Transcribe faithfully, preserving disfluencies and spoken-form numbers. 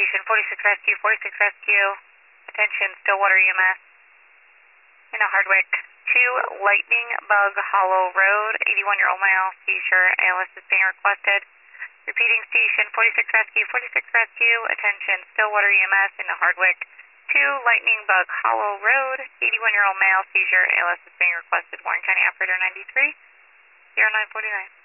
Station, forty-six Rescue, forty-six Rescue. Attention, Stillwater E M S. In a Hardwick two, Lightning Bug Hollow Road, eighty-one-year-old male, seizure, A L S is being requested. Repeating Station, forty-six Rescue, forty-six Rescue. Attention, Stillwater E M S in the Hardwick two, Lightning Bug Hollow Road, eighty-one-year-old male, seizure, A L S is being requested. Warren County Operator ninety-three, zero nine four nine.